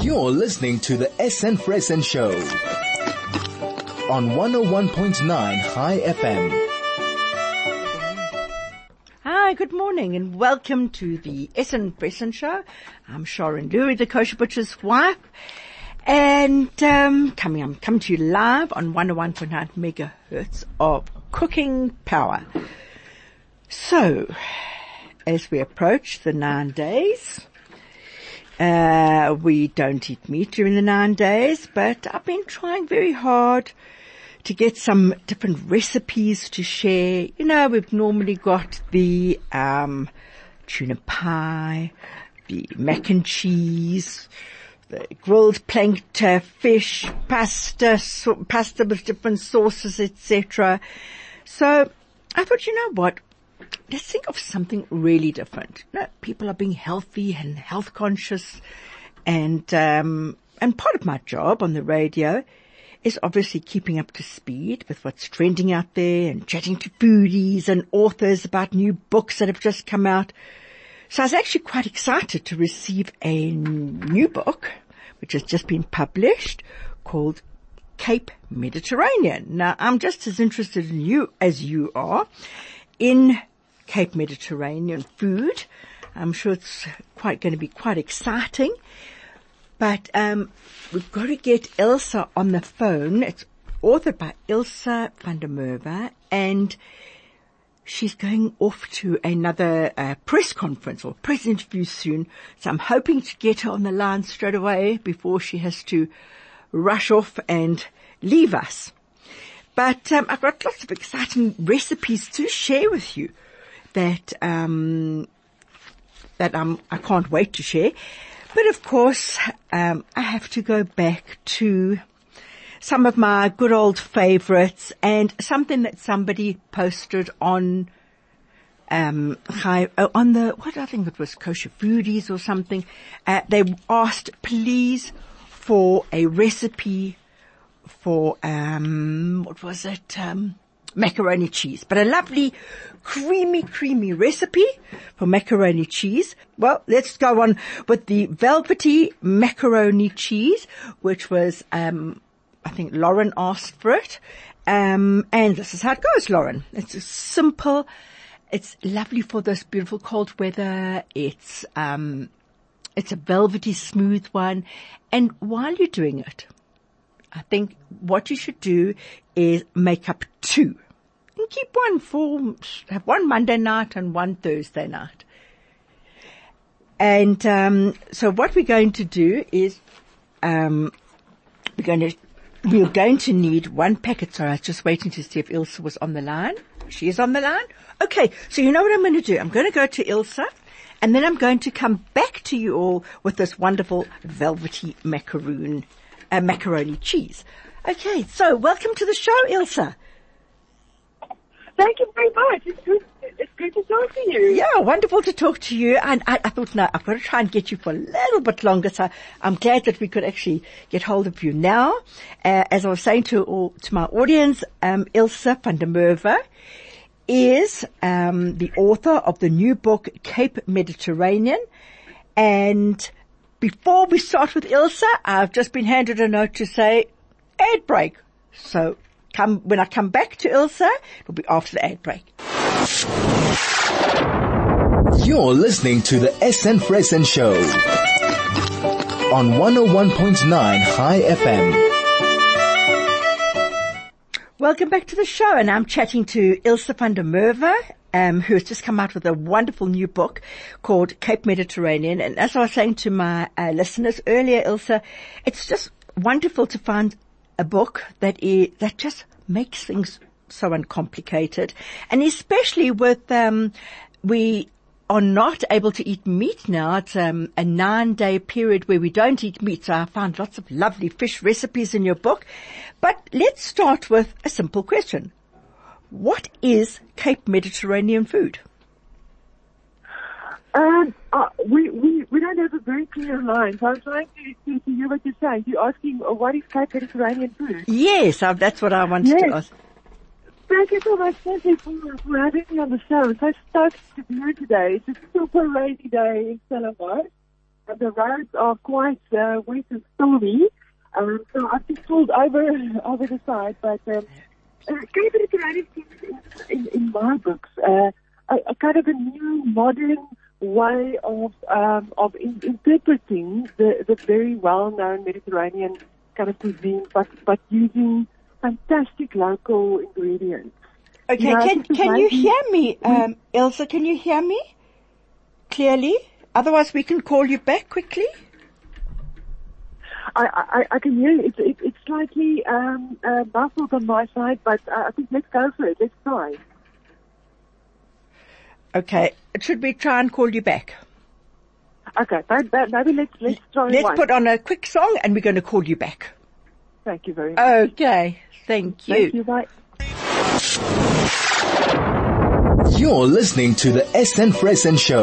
You're listening to the SN Fresen Show on 101.9 High FM. Hi, good morning and welcome to the SN Fresen Show. I'm Sharon Lurie, the kosher butcher's wife, and I'm coming to you live on 101.9 megahertz of cooking power. So, as we approach the 9 days, we don't eat meat during the 9 days, but I've been trying very hard to get some different recipes to share. You know, we've normally got the tuna pie, the mac and cheese, the grilled plankton, fish, pasta with different sauces, etc. So I thought, you know what? Let's think of something really different. You know, people are being healthy and health conscious, and part of my job on the radio is obviously keeping up to speed with what's trending out there and chatting to foodies and authors about new books that have just come out. So I was actually quite excited to receive a new book, which has just been published, called Cape Mediterranean. Now, I'm just as interested in you as you are in Cape Mediterranean food. I'm sure it's going to be quite exciting. But we've got to get Ilse on the phone. It's authored by Ilse van der Merwe, and she's going off to another press conference or press interview soon. So I'm hoping to get her on the line straight away before she has to rush off and leave us. But I've got lots of exciting recipes to share with you that I can't wait to share. But of course, I have to go back to some of my good old favorites and something that somebody posted on I think it was Kosher Foodies or something. They asked, please, for a recipe for, macaroni cheese, but a lovely creamy recipe for macaroni cheese. Well, let's go on with the velvety macaroni cheese, which was, I think Lauren asked for it. And this is how it goes, Lauren. It's simple. It's lovely for this beautiful cold weather. It's a velvety smooth one. And while you're doing it, I think what you should do is make up two. And keep have one Monday night and one Thursday night. And so what we're going to do is we're going to need one packet. Sorry, I was just waiting to see if Ilse was on the line. She is on the line. Okay, so you know what I'm going to do? I'm going to go to Ilse, and then I'm going to come back to you all with this wonderful velvety macaroni cheese. Okay, so welcome to the show, Ilse. Thank you very much. It's good to talk to you. Yeah, wonderful to talk to you. And I thought, no, I've got to try and get you for a little bit longer. So I'm glad that we could actually get hold of you now. As I was saying to my audience, Ilse van der Merwe is the author of the new book, Cape Mediterranean. And before we start with Ilse, I've just been handed a note to say ad break. So when I come back to Ilse, it'll be after the ad break. You're listening to the SN Fresen Show on 101.9 High FM. Welcome back to the show, and I'm chatting to Ilse van der Merwe, who has just come out with a wonderful new book called Cape Mediterranean. And as I was saying to my listeners earlier, Ilse, it's just wonderful to find a book that just makes things so uncomplicated, and especially with we are not able to eat meat now. It's a 9-day period where we don't eat meat, so I found lots of lovely fish recipes in your book. But let's start with a simple question. What is Cape Mediterranean food? We don't have a very clear line, so I'm trying to hear what you're saying. You're asking, what is Cape Mediterranean food? Yes, that's what I wanted to ask. Thank you so much, Nancy, for having me on the show. I'm so stoked to be here today. It's a super rainy day in Stellenbosch. the roads are quite wet and stormy. So I've just pulled over the side. But Cape Mediterranean seems, in my books, a kind of a new modern way of interpreting the very well-known Mediterranean kind of cuisine, but using fantastic local ingredients. Okay, can you hear me, Ilse? Can you hear me clearly? Otherwise, we can call you back quickly. I can hear you. It's slightly muffled on my side, but I think let's go for it. Let's try. Okay, should we try and call you back? Okay, maybe let's try. Let's put on a quick song, and we're going to call you back. Thank you very much. Okay, thank you. Thank you. Bye. You're listening to the SN Fresen Show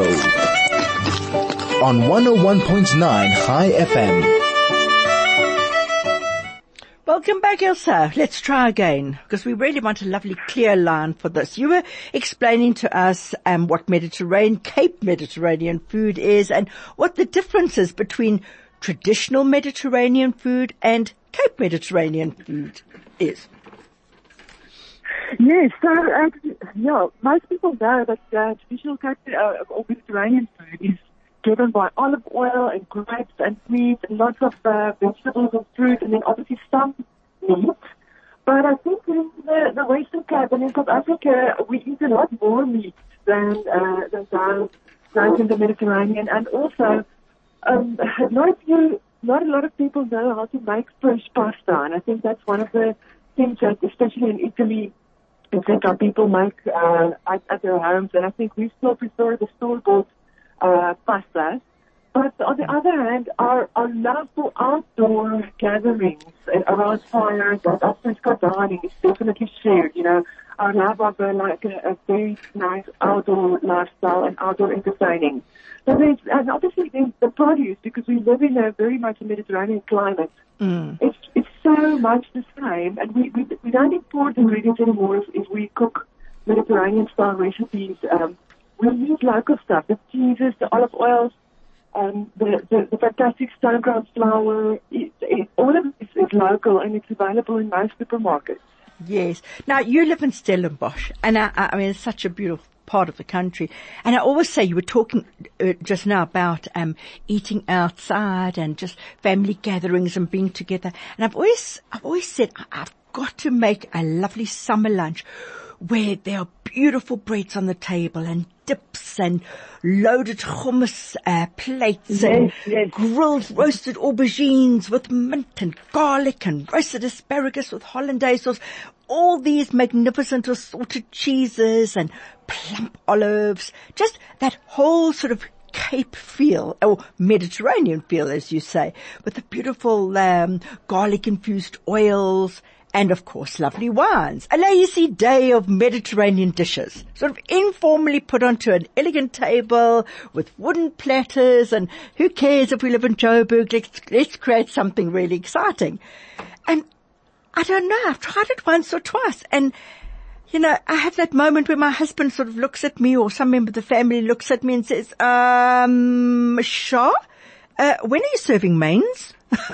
on 101.9 High FM. Welcome back, Ilse. Let's try again, because we really want a lovely clear line for this. You were explaining to us what Cape Mediterranean food is and what the difference is between traditional Mediterranean food and Cape Mediterranean food is. Yes, so most people know that traditional Cape or Mediterranean food is driven by olive oil and grapes and meat and lots of vegetables and fruit, and then obviously some meat. But I think in the Western Cape and in South Africa, we eat a lot more meat than those in the Mediterranean. And also, not a lot of people know how to make fresh pasta, and I think that's one of the things that, especially in Italy, etc., people make at their homes. And I think we still prefer the store-bought pasta. But on the other hand, our love for outdoor gatherings around fires and at fresco dining is definitely shared. You know, our love of a very nice outdoor lifestyle and outdoor entertaining. So and obviously there's the produce, because we live in a very much a Mediterranean climate. It's so much the same, and we don't import ingredients anymore if we cook Mediterranean style recipes. We use local stuff, the cheeses, the olive oils, the fantastic stone ground flour. All of it is local, and it's available in most supermarkets. Yes. Now, you live in Stellenbosch, and I mean, it's such a beautiful part of the country. And I always say, you were talking just now about eating outside and just family gatherings and being together. And I've always said, I've got to make a lovely summer lunch where there are beautiful breads on the table and dips and loaded hummus plates and grilled roasted aubergines with mint and garlic and roasted asparagus with hollandaise sauce. All these magnificent assorted cheeses and plump olives. Just that whole sort of Cape feel, or Mediterranean feel, as you say, with the beautiful garlic-infused oils, and of course lovely wines. A lazy day of Mediterranean dishes, sort of informally put onto an elegant table with wooden platters, and who cares if we live in Joburg, let's create something really exciting. And I don't know, I've tried it once or twice, and you know, I have that moment where my husband sort of looks at me, or some member of the family looks at me and says, Shah, when are you serving mains?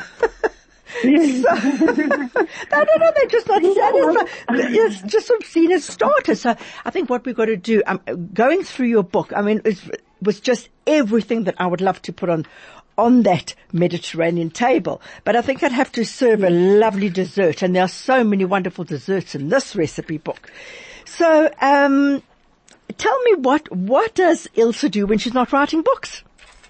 Yes. No, they're just not satisfied. It's just sort of seen as starters. So I think what we've got to do, going through your book, I mean, it was just everything that I would love to put on that Mediterranean table. But I think I'd have to serve a lovely dessert, and there are so many wonderful desserts in this recipe book. So, tell me what does Ilse do when she's not writing books?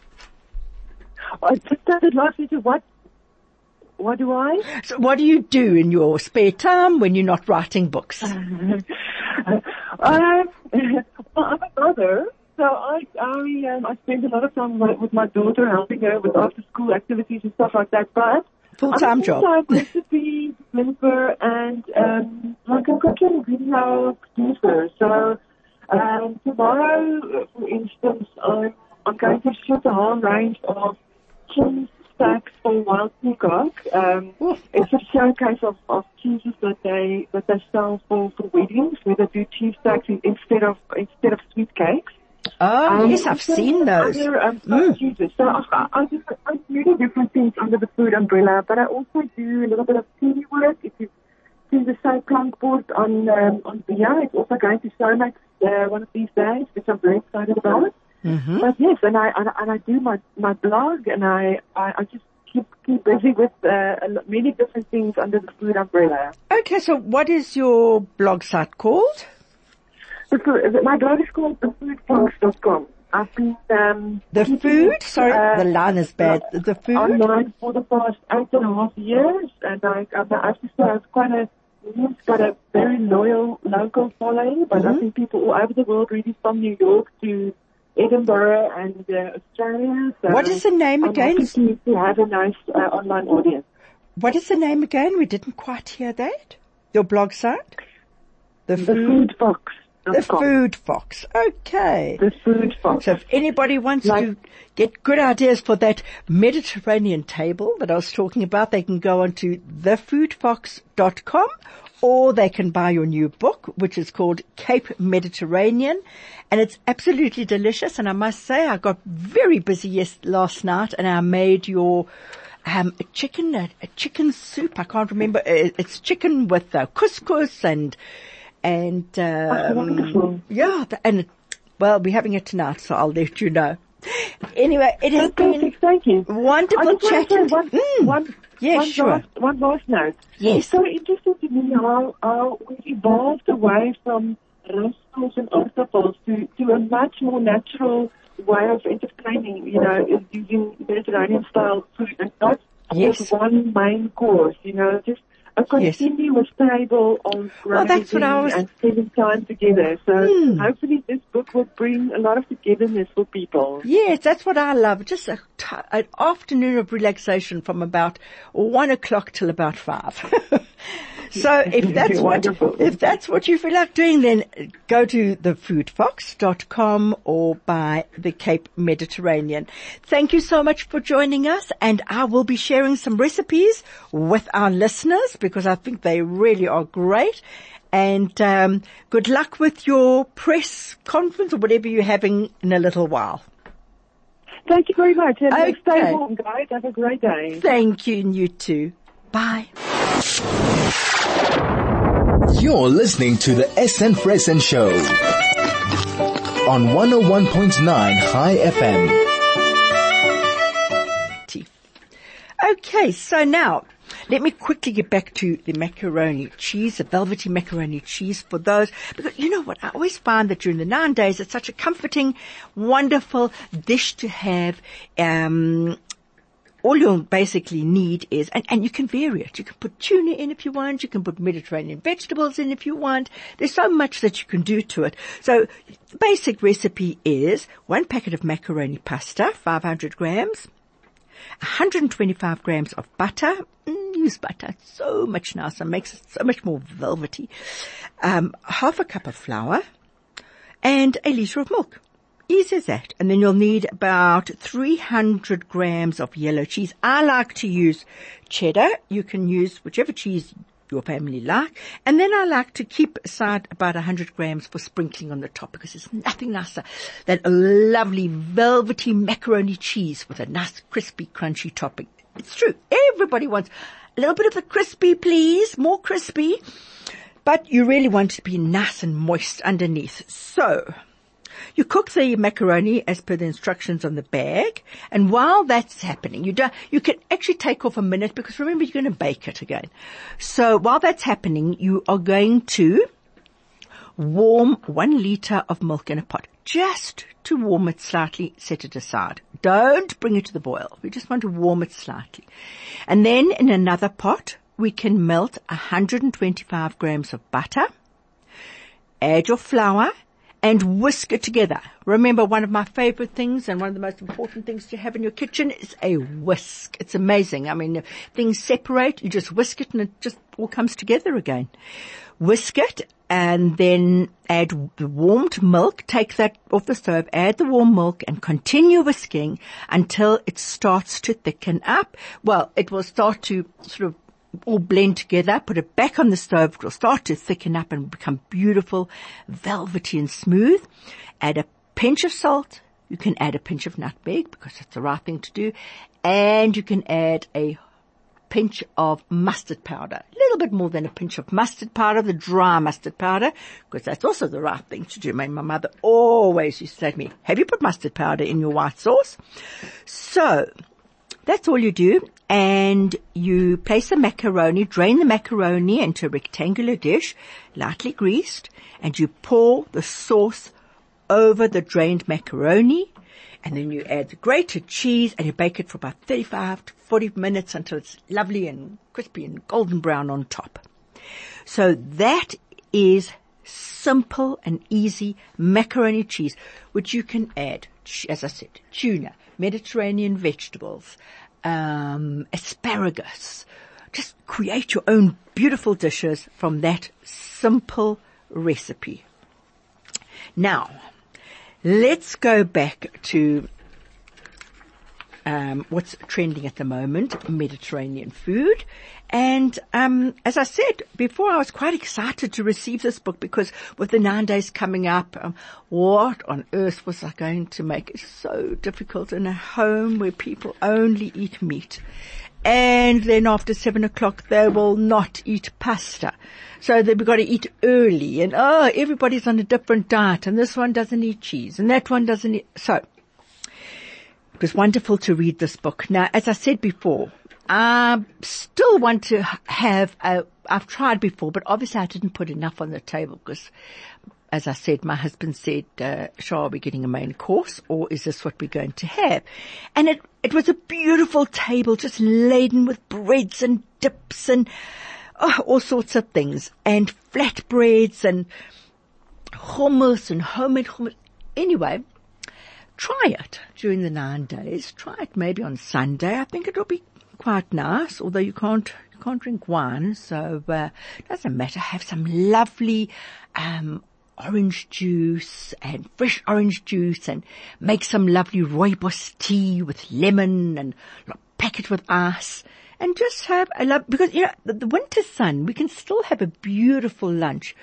I just started last week. What do I? So what do you do in your spare time when you're not writing books? I'm a mother, so I spend a lot of time with my daughter, helping her with after school activities and stuff like that. But full-time job. I'm a recipe developer and like a cooking video producer. So tomorrow, for instance, I'm going to shoot a whole range of cheese stacks for Wild Peacock. It's a showcase of cheeses that they sell for weddings, where they do cheese stacks instead of sweet cakes. Oh, yes, I've seen those. Cheeses. So I do many different things under the food umbrella, but I also do a little bit of TV work. If you see the same Klankbord on VR, it's also going to Showmax one of these days, which I'm very excited about. Mm-hmm. But yes, and I do my blog, and I just keep busy with many different things under the food umbrella. Okay, so what is your blog site called? My blog is called thefoodfox.com. I've been the line is bad. The food online for the past 8.5 years, and I have to say it's got a very loyal local following. But I think people all over the world, really from New York to Edinburgh and Australia. So what is the name again? I'm happy to have a nice online audience. What is the name again? We didn't quite hear that. Your blog site? The Food Fox. The Food Fox. Okay. The Food Fox. So if anybody wants to get good ideas for that Mediterranean table that I was talking about, they can go on to thefoodfox.com, or they can buy your new book, which is called Cape Mediterranean. And it's absolutely delicious. And I must say, I got very busy last night, and I made your a chicken soup. I can't remember. It's chicken with couscous and wonderful. Yeah, we're having it tonight, so I'll let you know. Anyway, it has been thank you. Wonderful chatting. One last note. Yes. It's so interesting to me how we've evolved away from restaurants and octopus to a much more natural way of entertaining, using Mediterranean style food and not just one main course, just a continuous table of gravity and spending time together. So hopefully this book will bring a lot of togetherness for people. Yes, that's what I love. Just an afternoon of relaxation from about 1 o'clock till about 5. So if that's what you feel like doing, then go to thefoodfox.com or buy the Cape Mediterranean. Thank you so much for joining us, and I will be sharing some recipes with our listeners because I think they really are great. And good luck with your press conference or whatever you're having in a little while. Thank you very much. And stay warm, guys. Have a great day. Thank you, and you too. Bye. You're listening to the SN Fressen Show on 101.9 High FM. Okay, so now let me quickly get back to the macaroni cheese, the velvety macaroni cheese for those. Because you know what? I always find that during the 9 days, it's such a comforting, wonderful dish to have. All you'll basically need is, and you can vary it. You can put tuna in if you want. You can put Mediterranean vegetables in if you want. There's so much that you can do to it. So the basic recipe is 1 packet of macaroni pasta, 500 grams, 125 grams of butter. Use butter. It's so much nicer. Makes it so much more velvety. Half a cup of flour and a liter of milk. Easy as that. And then you'll need about 300 grams of yellow cheese. I like to use cheddar. You can use whichever cheese your family like. And then I like to keep aside about 100 grams for sprinkling on the top because there's nothing nicer than a lovely velvety macaroni cheese with a nice crispy crunchy topping. It's true. Everybody wants a little bit of the crispy, please. More crispy. But you really want it to be nice and moist underneath. So you cook the macaroni as per the instructions on the bag, and while that's happening, you can actually take off a minute because remember you're going to bake it again. So while that's happening, you are going to warm 1 liter of milk in a pot, just to warm it slightly, set it aside. Don't bring it to the boil. We just want to warm it slightly. And then in another pot, we can melt 125 grams of butter, add your flour, and whisk it together. Remember, one of my favorite things and one of the most important things to have in your kitchen is a whisk. It's amazing. I mean, if things separate, you just whisk it and it just all comes together again. Whisk it and then add the warmed milk. Take that off the stove, add the warm milk and continue whisking until it starts to thicken up. Well, it will start to sort of all blend together. Put it back on the stove. It will start to thicken up and become beautiful, velvety and smooth. Add a pinch of salt. You can add a pinch of nutmeg because it's the right thing to do. And you can add a pinch of mustard powder, a little bit more than a pinch of mustard powder, the dry mustard powder, because that's also the right thing to do. My mother always used to say to me, have you put mustard powder in your white sauce? So that's all you do. And you place the macaroni, drain the macaroni into a rectangular dish, lightly greased, and you pour the sauce over the drained macaroni. And then you add the grated cheese and you bake it for about 35 to 40 minutes until it's lovely and crispy and golden brown on top. So that is simple and easy macaroni cheese, which you can add, as I said, tuna, Mediterranean vegetables, asparagus. Just create your own beautiful dishes from that simple recipe. Now, let's go back to what's trending at the moment, Mediterranean food. And as I said before, I was quite excited to receive this book because with the 9 days coming up, what on earth was I going to make it so difficult in a home where people only eat meat? And then after 7 o'clock, they will not eat pasta. So they've got to eat early and, everybody's on a different diet and this one doesn't eat cheese and that one doesn't eat. So it was wonderful to read this book. Now, as I said before, I still want to have I've tried before, but obviously I didn't put enough on the table because, as I said, my husband said, Shah, are we getting a main course or is this what we're going to have? And it was a beautiful table just laden with breads and dips and all sorts of things and flatbreads and hummus and homemade hummus. Anyway, try it during the 9 days. Try it maybe on Sunday. I think it'll be quite nice, although you can't drink wine, so doesn't matter. Have some lovely orange juice and fresh orange juice and make some lovely rooibos tea with lemon and pack it with ice and just have a love, because the winter sun, we can still have a beautiful lunch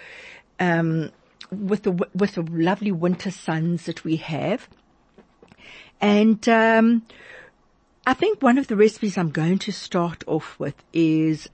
with the lovely winter suns that we have. And I think one of the recipes I'm going to start off with is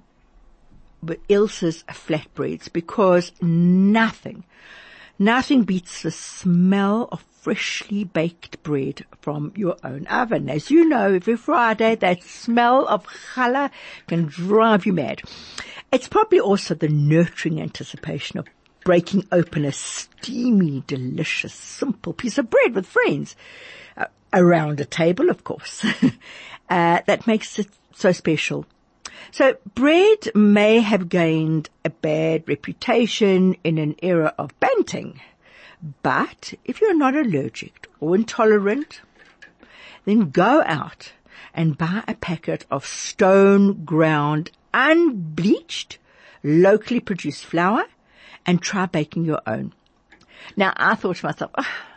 with Ilse's flatbreads, because nothing beats the smell of freshly baked bread from your own oven. As you know, every Friday that smell of challah can drive you mad. It's probably also the nurturing anticipation of breaking open a steamy, delicious, simple piece of bread with friends. Around a table, of course. That makes it so special. So bread may have gained a bad reputation in an era of banting, but if you're not allergic or intolerant, then go out and buy a packet of stone ground, unbleached, locally produced flour and try baking your own. Now I thought to myself,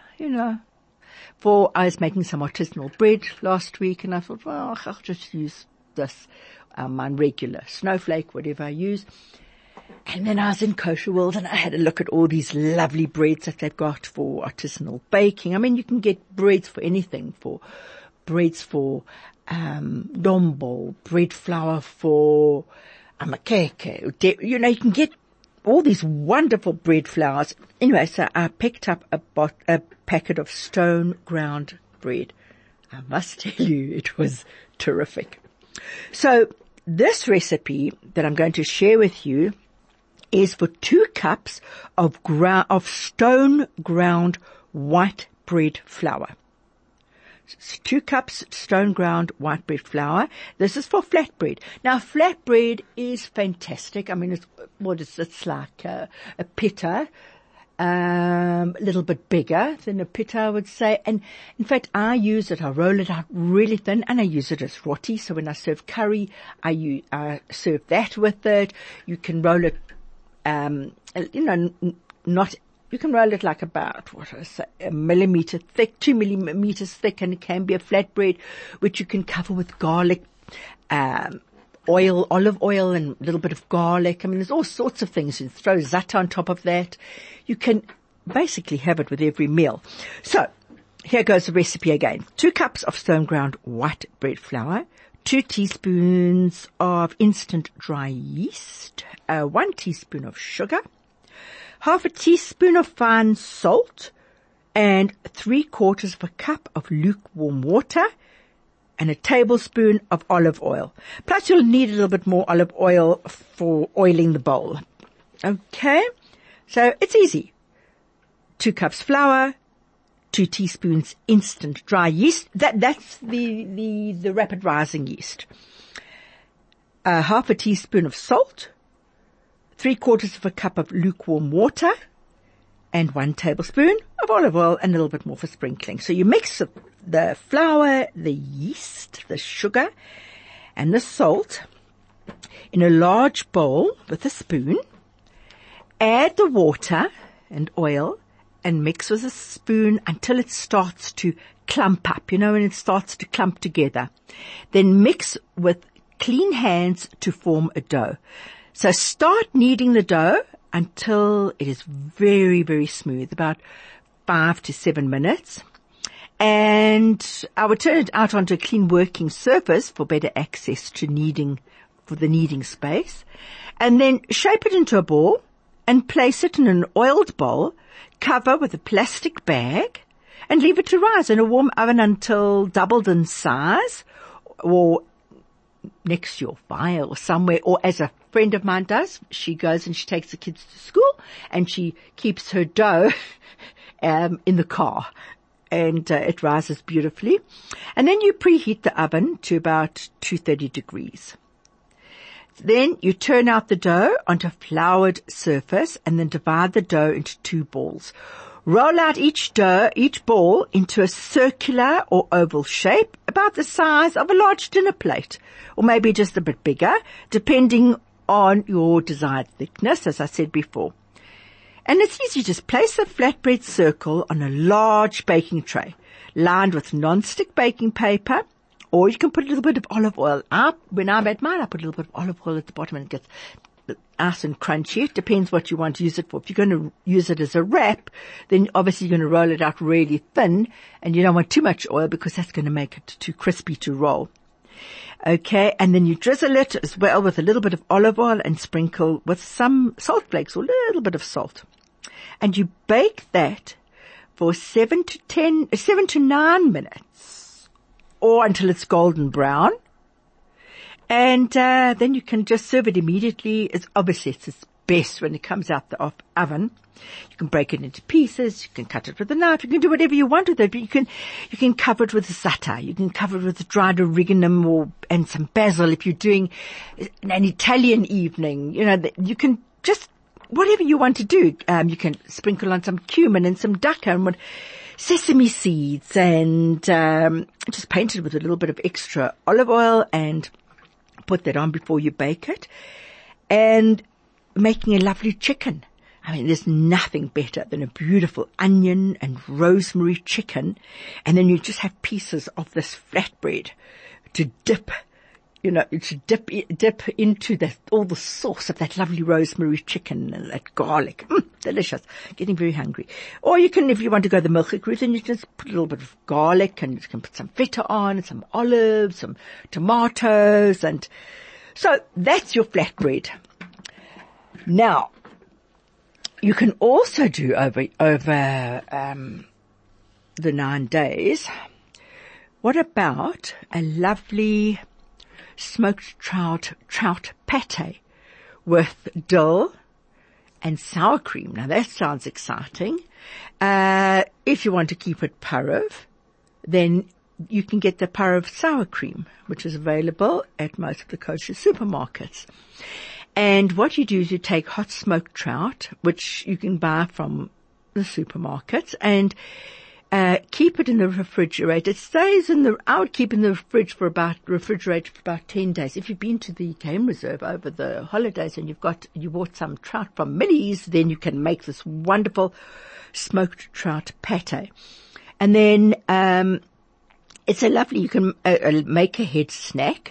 I was making some artisanal bread last week and I thought, well, I'll just use this, my regular snowflake, whatever I use. And then I was in Kosher World and I had a look at all these lovely breads that they've got for artisanal baking. I mean, you can get breads for anything, breads for, dombo, bread flour for, amakeke. You can get all these wonderful bread flours. Anyway, so I picked up a packet of stone ground bread. I must tell you, it was terrific. So this recipe that I'm going to share with you is for 2 cups of stone ground white bread flour. It's 2 cups stone ground white bread flour. This is for flatbread. Now flatbread is fantastic. I mean, it's like a pita, a little bit bigger than a pita, I would say. And in fact, I roll it out really thin and I use it as roti. So when I serve curry, I serve that with it. You can roll it, you can roll it like about, a millimeter thick, 2 millimeters thick, and it can be a flatbread, which you can cover with garlic, olive oil and a little bit of garlic. I mean, there's all sorts of things. You throw za'atar on top of that. You can basically have it with every meal. So, here goes the recipe again. 2 cups of stone ground white bread flour, 2 teaspoons of instant dry yeast, 1 teaspoon of sugar, half a teaspoon of fine salt, and 3/4 of a cup of lukewarm water, and a tablespoon of olive oil. Plus you'll need a little bit more olive oil for oiling the bowl. Okay? So it's easy. 2 cups flour, 2 teaspoons instant dry yeast. That's the rapid rising yeast. Half a teaspoon of salt, 3/4 of a cup of lukewarm water, and 1 tablespoon of olive oil and a little bit more for sprinkling. So you mix the flour, the yeast, the sugar, and the salt in a large bowl with a spoon. Add the water and oil and mix with a spoon until it starts to clump up, when it starts to clump together. Then mix with clean hands to form a dough. So start kneading the dough until it is very, very smooth, about 5 to 7 minutes. And I would turn it out onto a clean working surface for better access to for the kneading space. And then shape it into a ball and place it in an oiled bowl, cover with a plastic bag, and leave it to rise in a warm oven until doubled in size, or next to your fire or somewhere, or as a friend of mine does, she goes and she takes the kids to school and she keeps her dough in the car, and it rises beautifully. And then you preheat the oven to about 230 degrees. Then you turn out the dough onto a floured surface and then divide the dough into 2 balls. Roll out each ball into a circular or oval shape about the size of a large dinner plate, or maybe just a bit bigger, depending on your desired thickness, as I said before. And it's easy. Just place a flatbread circle on a large baking tray, lined with non-stick baking paper, or you can put a little bit of olive oil. When I made mine, I put a little bit of olive oil at the bottom and it gets nice and crunchy. It depends what you want to use it for. If you're going to use it as a wrap, then obviously you're going to roll it out really thin, and you don't want too much oil because that's going to make it too crispy to roll. Okay, and then you drizzle it as well with a little bit of olive oil and sprinkle with some salt flakes or a little bit of salt. And you bake that for 7 to 9 minutes, or until it's golden brown. And then you can just serve it immediately. Obviously, it's best when it comes out the oven. You can break it into pieces. You can cut it with a knife. You can do whatever you want with it. But you can cover it with za'atar. You can cover it with dried oregano and some basil. If you're doing an Italian evening, you can just whatever you want to do. You can sprinkle on some cumin and some daca and sesame seeds, and just paint it with a little bit of extra olive oil and put that on before you bake it, and making a lovely chicken. I mean, there's nothing better than a beautiful onion and rosemary chicken, and then you just have pieces of this flatbread to dip into all the sauce of that lovely rosemary chicken and that garlic. Delicious. Getting very hungry. Or you can, if you want to go the milchik route, then you just put a little bit of garlic, and you can put some feta on, some olives, some tomatoes, and so that's your flatbread. Now, you can also do over the 9 days. What about a lovely smoked trout pate with dill and sour cream? Now that sounds exciting. If you want to keep it parov, then you can get the parov sour cream, which is available at most of the kosher supermarkets. And what you do is you take hot smoked trout, which you can buy from the supermarkets, and keep it in the refrigerator. It stays I would keep in the refrigerator for about 10 days. If you've been to the game reserve over the holidays and you bought some trout from Millie's, then you can make this wonderful smoked trout pate. And then, it's a lovely, you can make a head snack.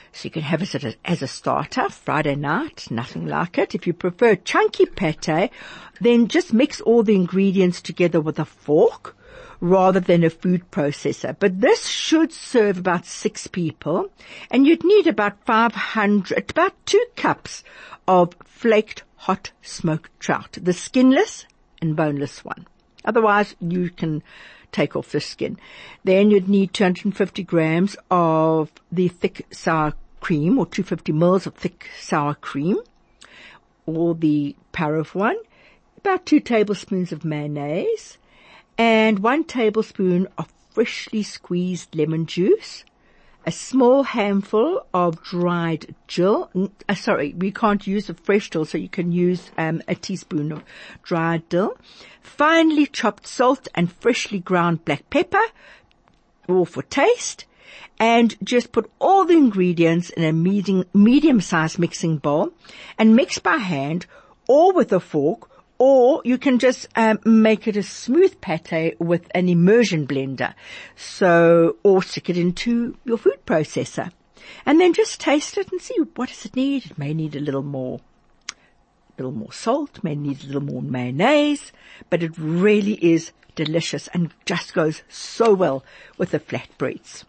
So you can have it as a starter, Friday night, nothing like it. If you prefer chunky pate, then just mix all the ingredients together with a fork rather than a food processor. But this should serve about 6 people, and you'd need about 2 cups of flaked hot smoked trout, the skinless and boneless one. Otherwise, you can take off the skin. Then you'd need 250 grams of the thick sour cream, or 250 mils of thick sour cream, or the Parov one, about 2 tablespoons of mayonnaise, and 1 tablespoon of freshly squeezed lemon juice, a small handful of dried dill. We can't use a fresh dill, so you can use a teaspoon of dried dill, finely chopped salt and freshly ground black pepper, all for taste, and just put all the ingredients in a medium-sized mixing bowl and mix by hand or with a fork, or you can just make it a smooth pate with an immersion blender. Or stick it into your food processor. And then just taste it and see, what does it need? It may need a little more salt, may need a little more mayonnaise, but it really is delicious and just goes so well with the flatbreads.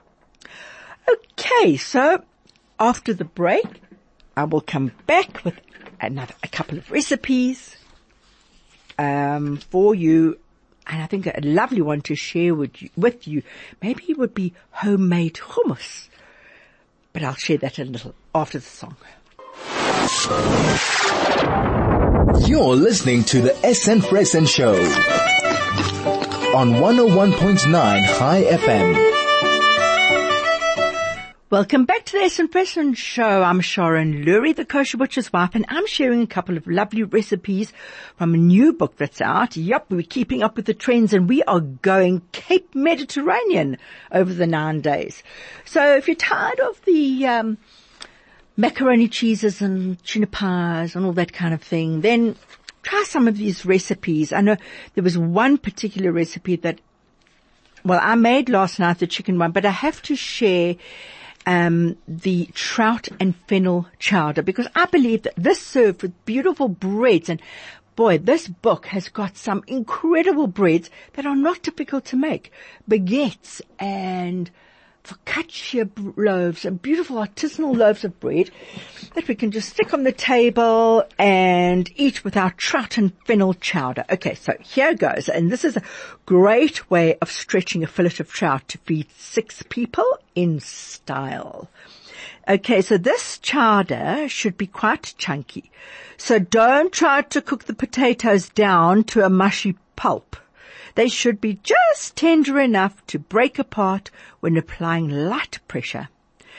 Okay, so after the break, I will come back with a couple of recipes for you, and I think a lovely one to share with you. Maybe it would be homemade hummus, but I'll share that a little after the song. You're listening to the SN Freshen Show on 101.9 High FM. Welcome back to the SN Freshen Show. I'm Sharon Lurie, the kosher butcher's wife, and I'm sharing a couple of lovely recipes from a new book that's out. Yep, we're keeping up with the trends, and we are going Cape Mediterranean over the 9 days. So if you're tired of the macaroni cheeses and tuna pies and all that kind of thing, then try some of these recipes. I know there was one particular recipe that, I made last night, the chicken one, but I have to share the trout and fennel chowder, because I believe that this served with beautiful breads, and boy, this book has got some incredible breads that are not typical to make. Baguettes and focaccia loaves and beautiful artisanal loaves of bread that we can just stick on the table and eat with our trout and fennel chowder. Okay, so here goes. And this is a great way of stretching a fillet of trout to feed 6 people in style. Okay, so this chowder should be quite chunky. So don't try to cook the potatoes down to a mushy pulp. They should be just tender enough to break apart when applying light pressure.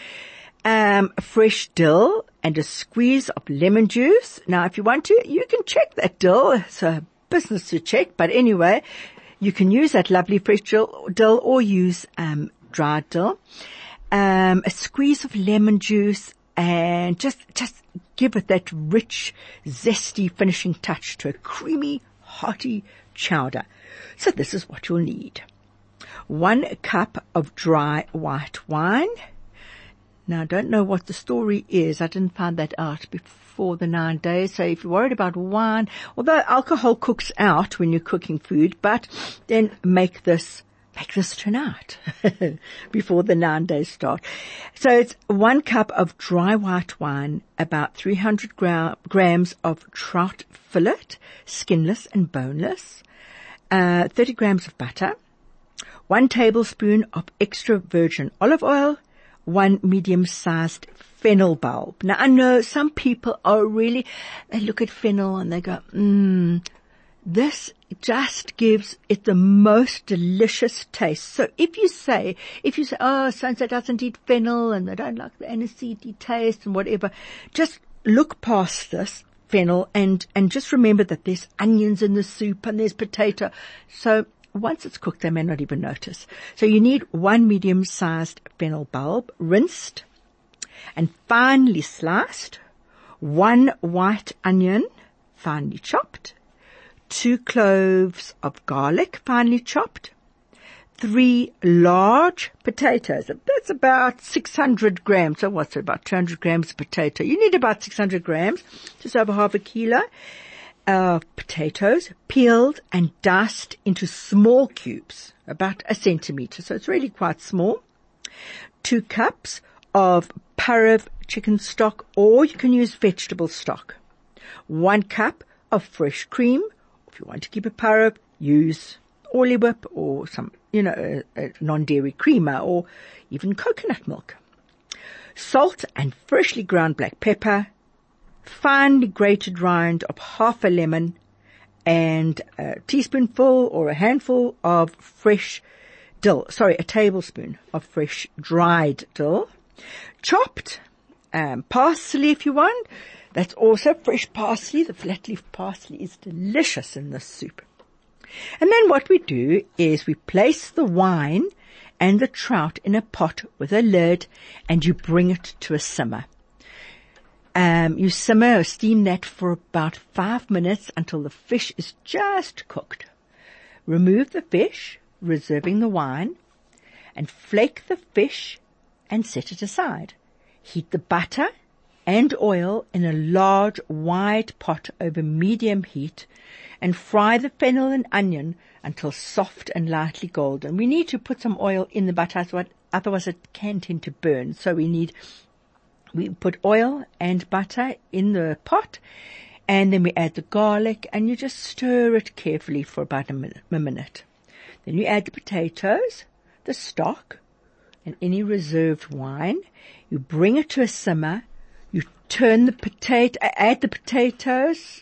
Fresh dill and a squeeze of lemon juice. Now, if you want to, you can check that dill. It's a business to check, but anyway, you can use that lovely fresh dill or use dried dill. A squeeze of lemon juice, and just give it that rich, zesty finishing touch to a creamy, hearty chowder. So this is what you'll need. 1 cup of dry white wine. Now, I don't know what the story is. I didn't find that out before the 9 days. So if you're worried about wine, although alcohol cooks out when you're cooking food, but then make this tonight before the 9 days start. So it's 1 cup of dry white wine, about 300 grams of trout fillet, skinless and boneless, 30 grams of butter, 1 tablespoon of extra virgin olive oil, 1 medium-sized fennel bulb. Now, I know some people they look at fennel and they go, this just gives it the most delicious taste. So if you say, oh, so-and-so doesn't eat fennel and they don't like the aniseedy taste and whatever, just look past this fennel and just remember that there's onions in the soup and there's potato. So once it's cooked, they may not even notice. So you need 1 medium-sized fennel bulb, rinsed and finely sliced, 1 white onion, finely chopped, 2 cloves of garlic, finely chopped, 3 large potatoes. That's about 600 grams. So what's it, about 200 grams of potato? You need about 600 grams, just over half a kilo of potatoes, peeled and diced into small cubes, about a centimeter. So it's really quite small. 2 cups of Parav chicken stock, or you can use vegetable stock. 1 cup of fresh cream. If you want to keep it Parav, use Orly Whip or some, a non-dairy creamer or even coconut milk. Salt and freshly ground black pepper, finely grated rind of half a lemon, and a teaspoonful or a handful of fresh dill. A tablespoon of fresh dried dill. Chopped parsley if you want. That's also fresh parsley. The flat leaf parsley is delicious in this soup. And then what we do is we place the wine and the trout in a pot with a lid, and you bring it to a simmer. You simmer or steam that for about 5 minutes until the fish is just cooked. Remove the fish, reserving the wine, and flake the fish and set it aside. Heat the butter and oil in a large, wide pot over medium heat, and fry the fennel and onion until soft and lightly golden. We need to put some oil in the butter, otherwise it can tend to burn. So we put oil and butter in the pot, and then we add the garlic, and you just stir it carefully for about a minute. Then you add the potatoes, the stock, and any reserved wine. You bring it to a simmer. You turn add the potatoes.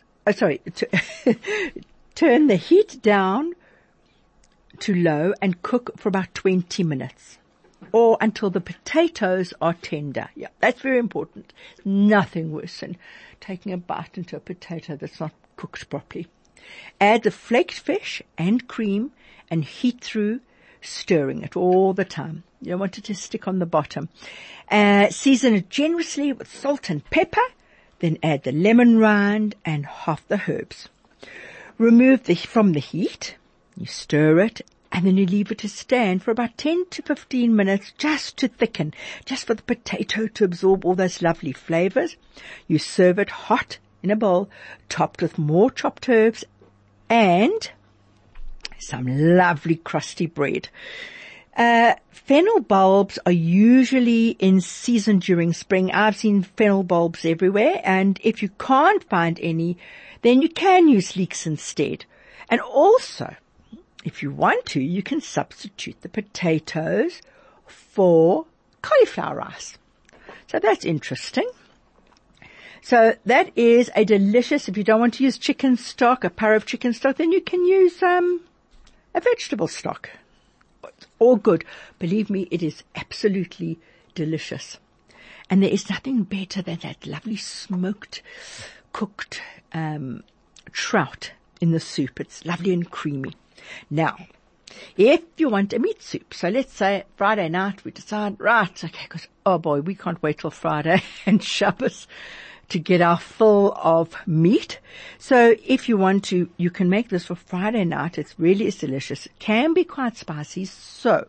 Turn the heat down to low and cook for about 20 minutes or until the potatoes are tender. Yeah, that's very important. Nothing worse than taking a bite into a potato that's not cooked properly. Add the flaked fish and cream and heat through, stirring it all the time. You don't want it to stick on the bottom. Season it generously with salt and pepper. Then add the lemon rind and half the herbs. Remove from the heat. You stir it, and then you leave it to stand for about 10 to 15 minutes just to thicken, just for the potato to absorb all those lovely flavors. You serve it hot in a bowl, topped with more chopped herbs and some lovely crusty bread. Fennel bulbs are usually in season during spring. I've seen fennel bulbs everywhere, and if you can't find any, then you can use leeks instead. And also, if you want to, you can substitute the potatoes for cauliflower rice. So that's interesting. So that is a delicious, if you don't want to use chicken stock, a Parav chicken stock, then you can use a vegetable stock. It's all good. Believe me, it is absolutely delicious. And there is nothing better than that lovely smoked, cooked trout in the soup. It's lovely and creamy. Now, if you want a meat soup, so let's say Friday night we decide, right, okay, because, oh boy, we can't wait till Friday and Shabbos to get our fill of meat. So if you want to, you can make this for Friday night. It really is delicious. It can be quite spicy. So,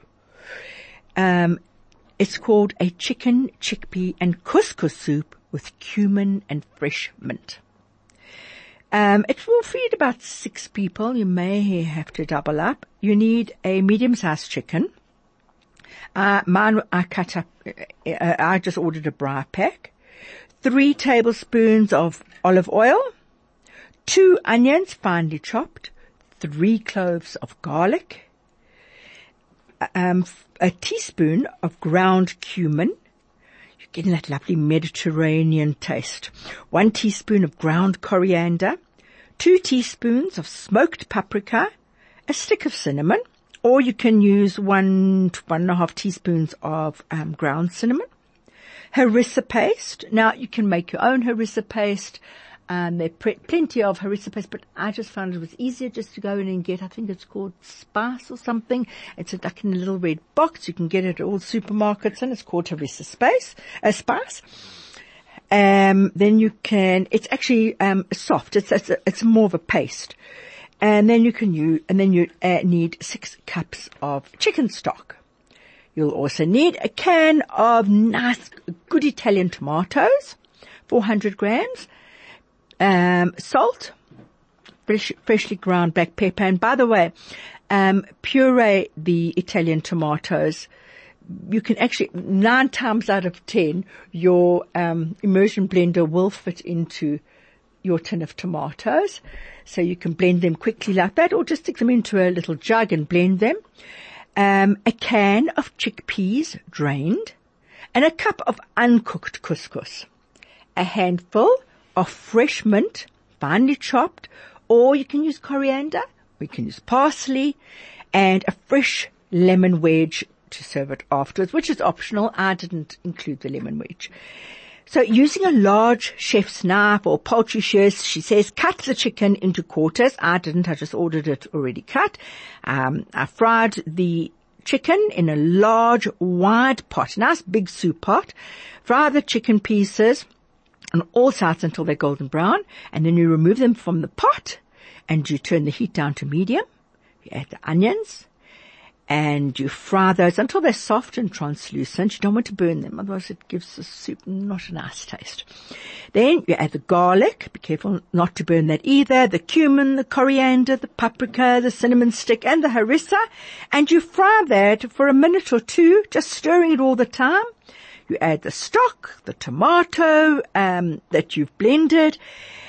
it's called a chicken, chickpea and couscous soup with cumin and fresh mint. It will feed about 6 people. You may have to double up. You need a medium-sized chicken. Mine, I cut up, I just ordered a braai pack. 3 tablespoons of olive oil, 2 onions finely chopped, 3 cloves of garlic, a teaspoon of ground cumin. You're getting that lovely Mediterranean taste. 1 teaspoon of ground coriander, 2 teaspoons of smoked paprika, a stick of cinnamon, or you can use 1 to 1.5 teaspoons of ground cinnamon. Harissa paste. Now, you can make your own harissa paste. There are plenty of harissa paste, but I just found it was easier just to go in and get, I think it's called Spice or something. It's like in a little red box. You can get it at all supermarkets, and it's called harissa spice. Then you can, it's actually soft. It's more of a paste. And then you need 6 cups of chicken stock. You'll also need a can of nice, good Italian tomatoes, 400 grams, salt, freshly ground black pepper. And by the way, puree the Italian tomatoes. You can actually, 9 times out of 10, your immersion blender will fit into your tin of tomatoes. So you can blend them quickly like that, or just stick them into a little jug and blend them. A can of chickpeas drained, and a cup of uncooked couscous. A handful of fresh mint, finely chopped, or you can use coriander, or you can use parsley, and a fresh lemon wedge to serve it afterwards, which is optional. I didn't include the lemon wedge. So using a large chef's knife or poultry shears, she says, cut the chicken into quarters. I didn't. I just ordered it already cut. I fried the chicken in a large, wide pot, nice big soup pot. Fry the chicken pieces on all sides until they're golden brown, and then you remove them from the pot, and you turn the heat down to medium. You add the onions, and you fry those until they're soft and translucent. You don't want to burn them, otherwise it gives the soup not a nice taste. Then you add the garlic. Be careful not to burn that either. The cumin, the coriander, the paprika, the cinnamon stick, and the harissa. And you fry that for a minute or two, just stirring it all the time. You add the stock, the tomato that you've blended,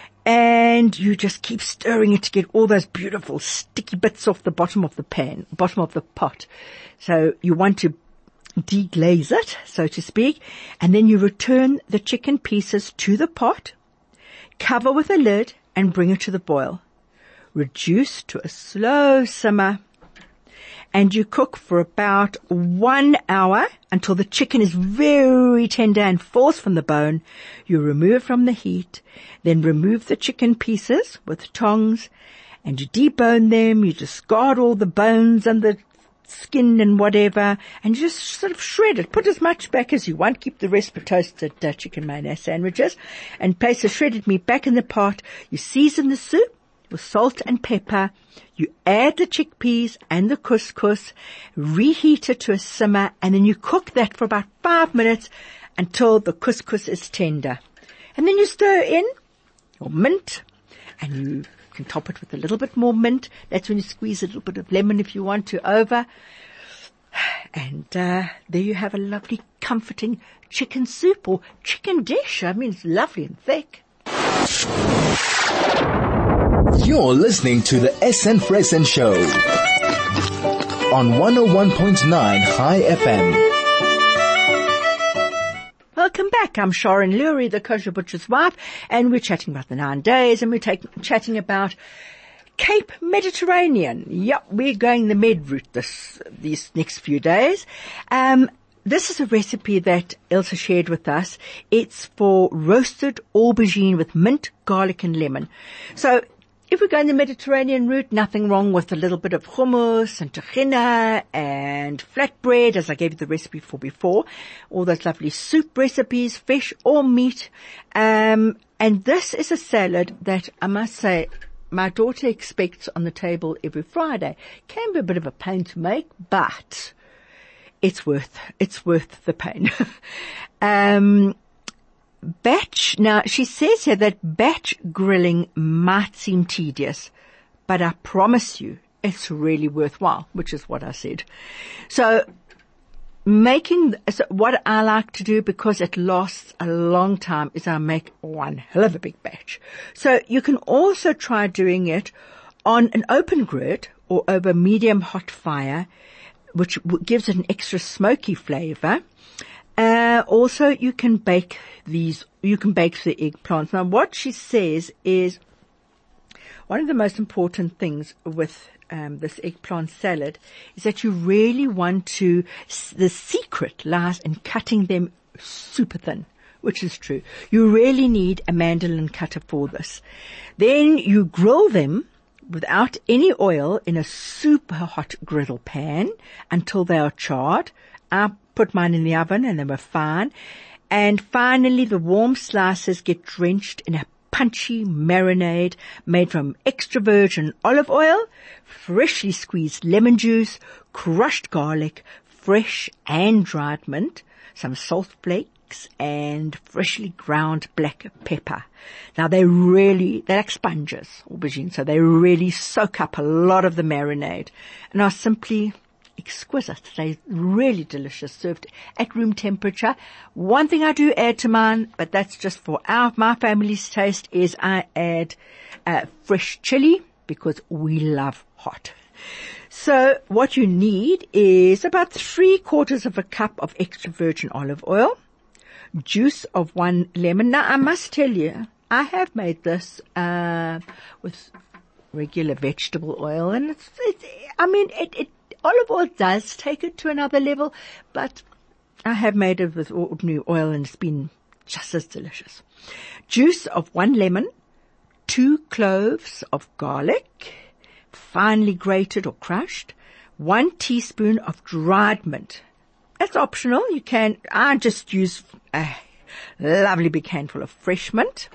and you just keep stirring it to get all those beautiful sticky bits off the bottom of the bottom of the pot. So you want to deglaze it, so to speak, and then you return the chicken pieces to the pot, cover with a lid, and bring it to the boil. Reduce to a slow simmer, and you cook for about 1 hour until the chicken is very tender and falls from the bone. You remove from the heat, then remove the chicken pieces with tongs, and you debone them. You discard all the bones and the skin and whatever, and you just sort of shred it. Put as much back as you want. Keep the rest for toasted chicken mayonnaise sandwiches, and place the shredded meat back in the pot. You season the soup with salt and pepper. You add the chickpeas and the couscous, reheat it to a simmer, and then you cook that for about 5 minutes until the couscous is tender. And then you stir in your mint, and you can top it with a little bit more mint. That's when you squeeze a little bit of lemon if you want to over. And there you have a lovely, comforting chicken soup or chicken dish. I mean, it's lovely and thick. You're listening to the SN Fresen Show on 101.9 High FM. Welcome back. I'm Sharon Lurie, the kosher butcher's wife, and we're chatting about the 9 days, and we're chatting about Cape Mediterranean. Yep, we're going the Med route these next few days. This is a recipe that Ilse shared with us. It's for roasted aubergine with mint, garlic, and lemon. So if we're going the Mediterranean route, nothing wrong with a little bit of hummus and tahina and flatbread, as I gave you the recipe for before. All those lovely soup recipes, fish or meat. And this is a salad that I must say my daughter expects on the table every Friday. Can be a bit of a pain to make, but it's worth the pain. Now, she says here that batch grilling might seem tedious, but I promise you it's really worthwhile, which is what I said. So what I like to do, because it lasts a long time, is I make one hell of a big batch. So you can also try doing it on an open grid or over medium hot fire, which gives it an extra smoky flavor. Also, you can bake the eggplants. Now, what she says is one of the most important things with this eggplant salad is that you really want to, the secret lies in cutting them super thin, which is true. You really need a mandolin cutter for this. Then you grill them without any oil in a super hot griddle pan until they are charred. I put mine in the oven and they were fine. And finally, the warm slices get drenched in a punchy marinade made from extra virgin olive oil, freshly squeezed lemon juice, crushed garlic, fresh and dried mint, some salt flakes, and freshly ground black pepper. Now they're like sponges, aubergines, so they really soak up a lot of the marinade and are simply exquisite. They're really delicious, served at room temperature. One thing I do add to mine, but that's just for my family's taste, is I add fresh chili because we love hot. So what you need is about 3/4 of a cup of extra virgin olive oil, juice of 1 lemon. Now I must tell you, I have made this with regular vegetable oil, and olive oil does take it to another level, but I have made it with ordinary oil and it's been just as delicious. Juice of 1 lemon, 2 cloves of garlic, finely grated or crushed, 1 teaspoon of dried mint. That's optional. I just use a lovely big handful of fresh mint.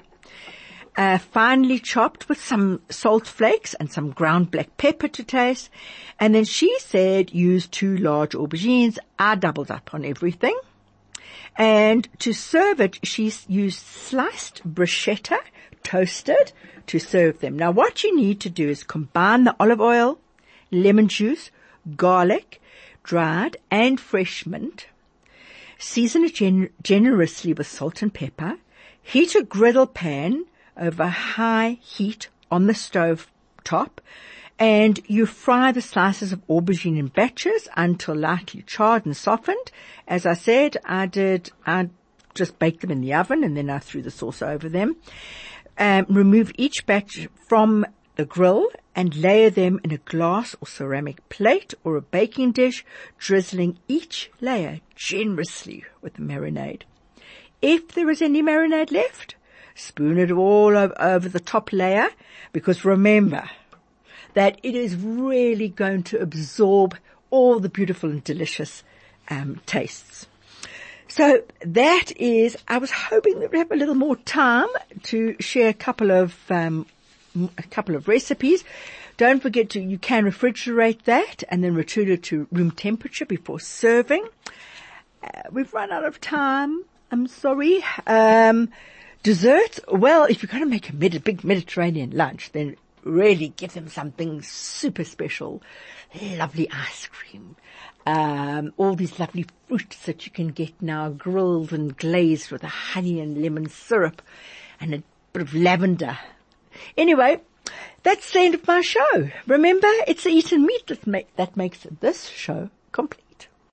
Finely chopped with some salt flakes and some ground black pepper to taste. And then she said use 2 large aubergines. I doubled up on everything. And to serve it, she's used sliced bruschetta, toasted, to serve them. Now what you need to do is combine the olive oil, lemon juice, garlic, dried and fresh mint. Season it generously with salt and pepper. Heat a griddle pan over high heat on the stove top, and you fry the slices of aubergine in batches until lightly charred and softened. As I said, I just baked them in the oven and then I threw the sauce over them. Remove each batch from the grill and layer them in a glass or ceramic plate or a baking dish, drizzling each layer generously with the marinade. If there is any marinade left, spoon it all over the top layer, because remember that it is really going to absorb all the beautiful and delicious tastes. So that is, I was hoping that we'd have a little more time to share a couple of recipes. Don't forget you can refrigerate that and then return it to room temperature before serving. We've run out of time. I'm sorry. Desserts, well, if you're going to make a big Mediterranean lunch, then really give them something super special. Lovely ice cream. All these lovely fruits that you can get now grilled and glazed with a honey and lemon syrup and a bit of lavender. Anyway, that's the end of my show. Remember, it's the eaten meat that makes this show complete.